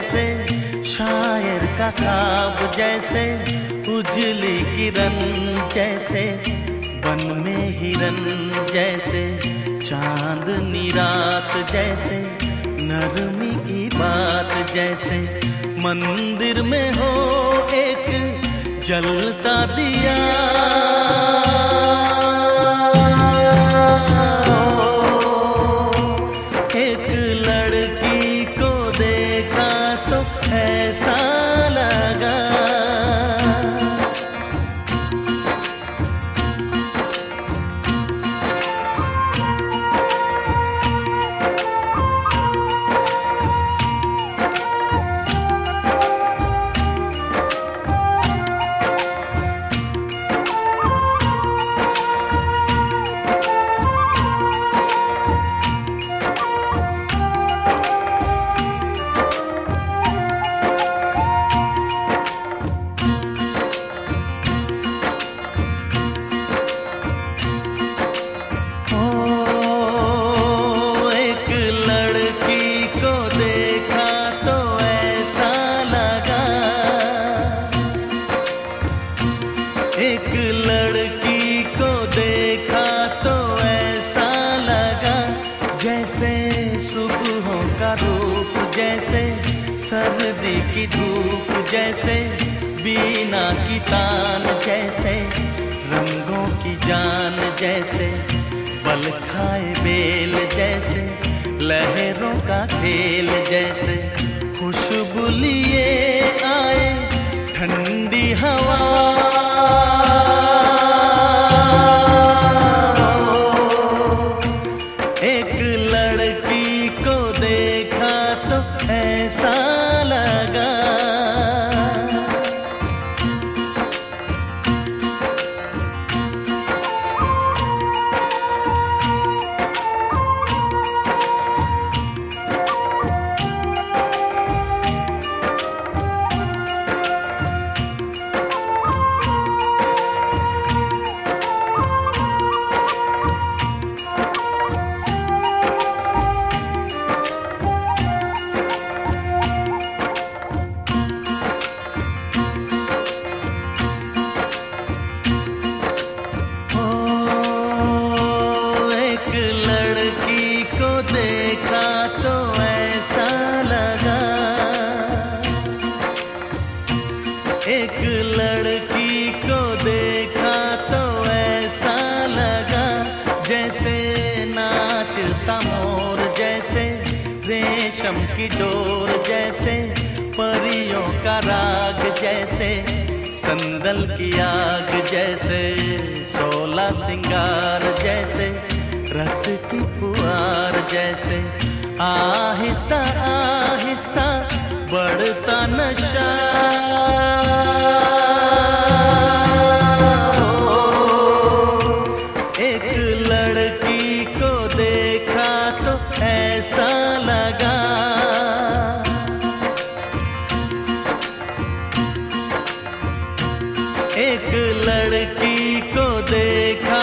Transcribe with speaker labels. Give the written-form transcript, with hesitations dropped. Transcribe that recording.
Speaker 1: जैसे, शायर का ख्वाब जैसे, उजली किरण जैसे, वन में हिरन जैसे, चांदनी रात जैसे, नरमी की बात जैसे, मंदिर में हो एक जलता दिया। एक लड़की को देखा तो ऐसा लगा, एक लड़की को देखा तो ऐसा लगा, जैसे सुबहों का रूप जैसे, सर्दी की धूप जैसे, बीना की तान जैसे, रंगों की जान जैसे, बल खाए बेल जैसे, लहरों का खेल जैसे, खुशबू लिए आए ठंडी हवा। एक लड़की को देखा तो ऐसा लगा, देखा तो ऐसा लगा, एक लड़की को देखा तो ऐसा लगा, जैसे नाचता मोर जैसे, रेशम की डोर जैसे, परियों का राग जैसे, संदल की आग जैसे, शोला सिंगार जैसे, रस की फुहार जैसे, आहिस्ता आहिस्ता बढ़ता नशा। एक लड़की को देखा तो ऐसा लगा, एक लड़की को देखा